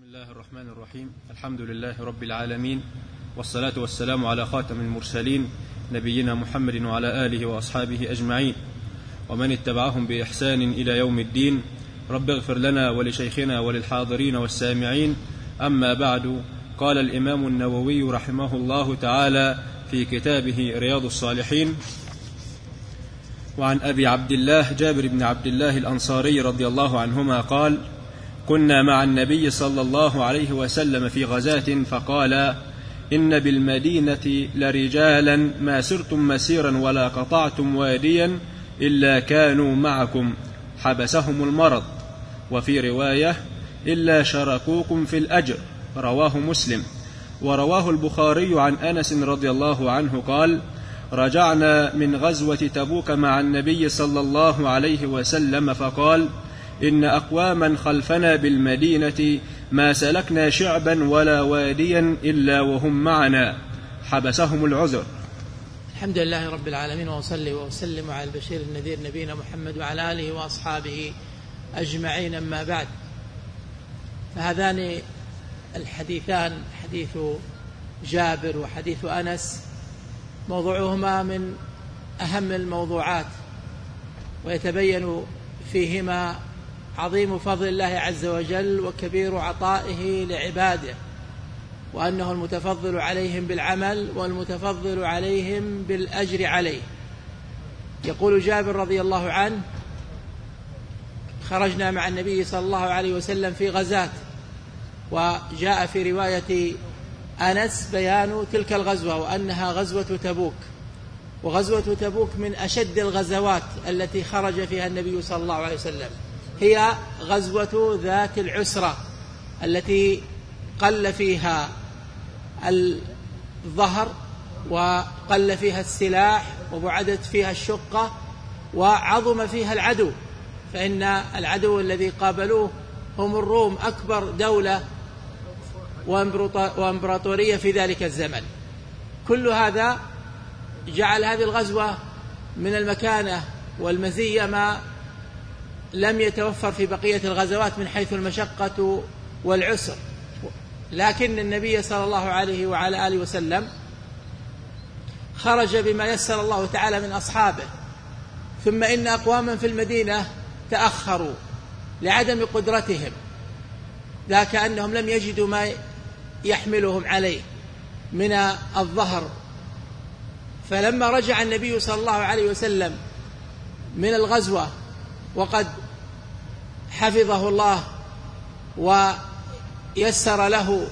بسم الله الرحمن الرحيم. الحمد لله رب العالمين، والصلاة والسلام على خاتم المرسلين نبينا محمد وعلى آله وأصحابه أجمعين ومن اتبعهم بإحسان إلى يوم الدين. رب اغفر لنا ولشيخنا وللحاضرين والسامعين. أما بعد، قال الإمام النووي رحمه الله تعالى في كتابه رياض الصالحين: وعن أبي عبد الله جابر بن عبد الله الأنصاري رضي الله عنهما قال: كنا مع النبي صلى الله عليه وسلم في غزاة فقال: إن بالمدينة لرجالا ما سرتم مسيرا ولا قطعتم واديا إلا كانوا معكم، حبسهم المرض. وفي رواية: إلا شاركوكم في الأجر. رواه مسلم. ورواه البخاري عن أنس رضي الله عنه قال: رجعنا من غزوة تبوك مع النبي صلى الله عليه وسلم فقال: إن أقواما خلفنا بالمدينة ما سلكنا شعبا ولا واديا إلا وهم معنا، حبسهم العذر. الحمد لله رب العالمين، وأصلي وأسلم على البشير النذير نبينا محمد وعلى آله وأصحابه أجمعين. أما بعد، فهذان الحديثان، حديث جابر وحديث أنس، موضوعهما من أهم الموضوعات، ويتبين فيهما عظيم فضل الله عز وجل وكبير عطائه لعباده، وأنه المتفضل عليهم بالعمل والمتفضل عليهم بالأجر عليه. يقول جابر رضي الله عنه: خرجنا مع النبي صلى الله عليه وسلم في غزاة. وجاء في رواية أنس بيان تلك الغزوة وأنها غزوة تبوك. وغزوة تبوك من أشد الغزوات التي خرج فيها النبي صلى الله عليه وسلم، هي غزوة ذات العسرة التي قل فيها الظهر وقل فيها السلاح وبعدت فيها الشقة وعظم فيها العدو، فإن العدو الذي قابلوه هم الروم، أكبر دولة وامبراطورية في ذلك الزمن. كل هذا جعل هذه الغزوة من المكانة والمزية ما لم يتوفر في بقية الغزوات من حيث المشقة والعسر. لكن النبي صلى الله عليه وعلى آله وسلم خرج بما يسر الله تعالى من أصحابه، ثم إن أقواما في المدينة تأخروا لعدم قدرتهم، ذاك أنهم لم يجدوا ما يحملهم عليه من الظهر. فلما رجع النبي صلى الله عليه وسلم من الغزوة وقد حفظه الله ويسر له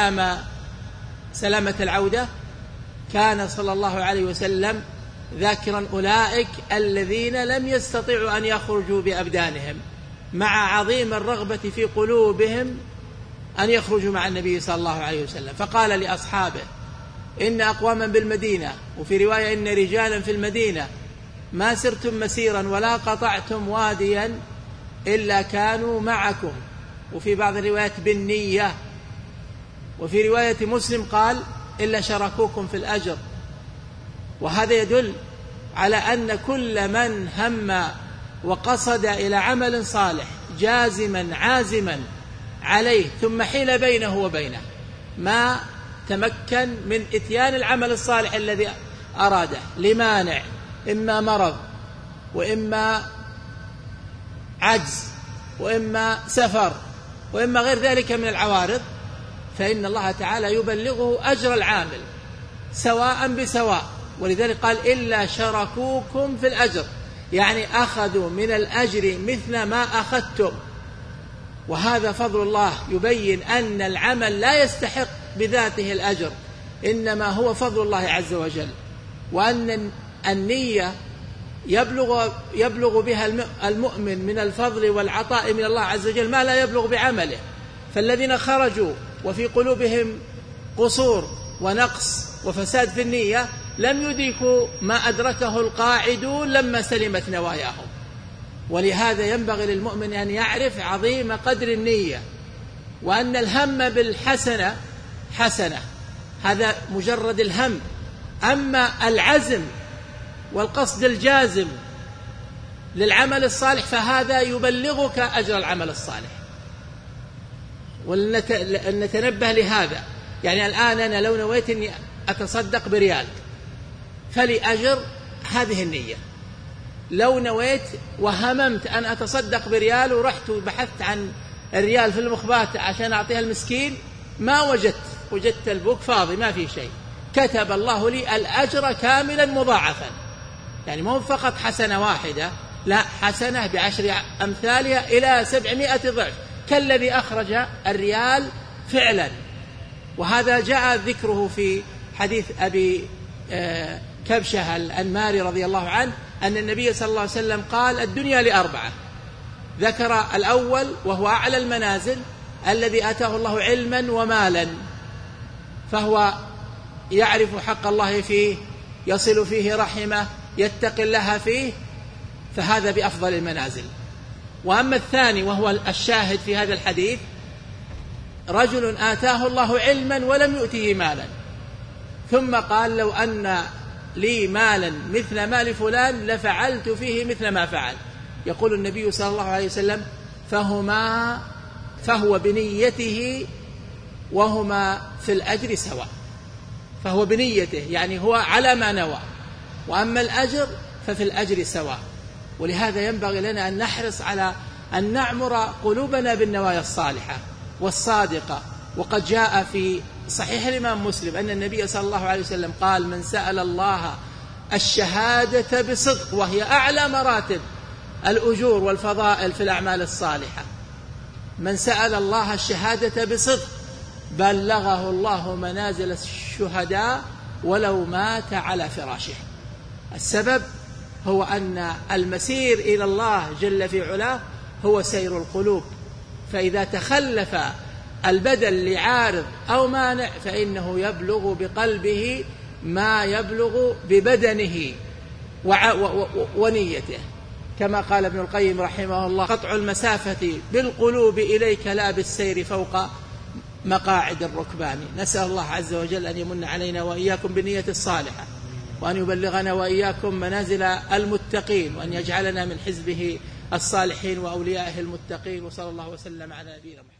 سلامة العودة، كان صلى الله عليه وسلم ذاكرا أولئك الذين لم يستطيعوا أن يخرجوا بأبدانهم، مع عظيم الرغبة في قلوبهم أن يخرجوا مع النبي صلى الله عليه وسلم. فقال لأصحابه: إن أقواما بالمدينة، وفي رواية: إن رجالا في المدينة ما سرتم مسيرا ولا قطعتم واديا إلا كانوا معكم. وفي بعض الروايات بالنية. وفي رواية مسلم قال: إلا شاركوكم في الأجر. وهذا يدل على أن كل من هم وقصد إلى عمل صالح جازما عازما عليه ثم حيل بينه وبينه ما تمكن من إتيان العمل الصالح الذي أراده لمانع، إما مرض وإما عجز وإما سفر وإما غير ذلك من العوارض، فإن الله تعالى يبلغه أجر العامل سواء بسواء. ولذلك قال: إلا شاركوكم في الأجر، يعني أخذوا من الأجر مثل ما أخذتم. وهذا فضل الله يبين أن العمل لا يستحق بذاته الأجر، إنما هو فضل الله عز وجل، وأن النية يبلغ بها المؤمن من الفضل والعطاء من الله عز وجل ما لا يبلغ بعمله. فالذين خرجوا وفي قلوبهم قصور ونقص وفساد في النية لم يدركوا ما أدركه القاعدون لما سلمت نواياهم. ولهذا ينبغي للمؤمن أن يعرف عظيم قدر النية، وأن الهم بالحسنة حسنة، هذا مجرد الهم. أما العزم والقصد الجازم للعمل الصالح فهذا يبلغك أجر العمل الصالح. ولنتنبه لهذا. يعني الآن أنا لو نويت أني أتصدق بريال فلي أجر هذه النية. لو نويت وهممت أن أتصدق بريال ورحت وبحثت عن الريال في المخبات عشان أعطيها المسكين ما وجدت البوك فاضي ما في شيء، كتب الله لي الأجر كاملا مضاعفا. يعني مو فقط حسنة واحدة، لا، حسنة ب10 أمثالها إلى 700 ضعف كالذي أخرج الريال فعلا. وهذا جاء ذكره في حديث أبي كبشة الأنماري رضي الله عنه أن النبي صلى الله عليه وسلم قال الدنيا ل4. ذكر الأول وهو أعلى المنازل الذي آتاه الله علما ومالا، فهو يعرف حق الله فيه، يصل فيه رحمه، يتقي الله فيه، فهذا بأفضل المنازل. وأما الثاني وهو الشاهد في هذا الحديث، رجل آتاه الله علما ولم يؤته مالا ثم قال لو أن لي مالا مثل مال فلان لفعلت فيه مثل ما فعل. يقول النبي صلى الله عليه وسلم فهو بنيته وهما في الأجر سواء. فهو بنيته يعني هو على ما نوى، وأما الأجر ففي الأجر سواء. ولهذا ينبغي لنا أن نحرص على أن نعمر قلوبنا بالنوايا الصالحة والصادقة. وقد جاء في صحيح الإمام مسلم أن النبي صلى الله عليه وسلم قال من سأل الله الشهادة بصدق، وهي أعلى مراتب الأجور والفضائل في الأعمال الصالحة، من سأل الله الشهادة بصدق بلغه الله منازل الشهداء ولو مات على فراشه. السبب هو أن المسير إلى الله جل في علاه هو سير القلوب، فإذا تخلف البدن لعارض أو مانع فإنه يبلغ بقلبه ما يبلغ ببدنه ونيته، كما قال ابن القيم رحمه الله قطع المسافة بالقلوب إليك لا بالسير فوق مقاعد الركبان. نسأل الله عز وجل أن يمن علينا وإياكم بالنية الصالحة، وأن يبلغنا وإياكم منازل المتقين، وأن يجعلنا من حزبه الصالحين وأوليائه المتقين. وصلى الله وسلم على نبينا محمد.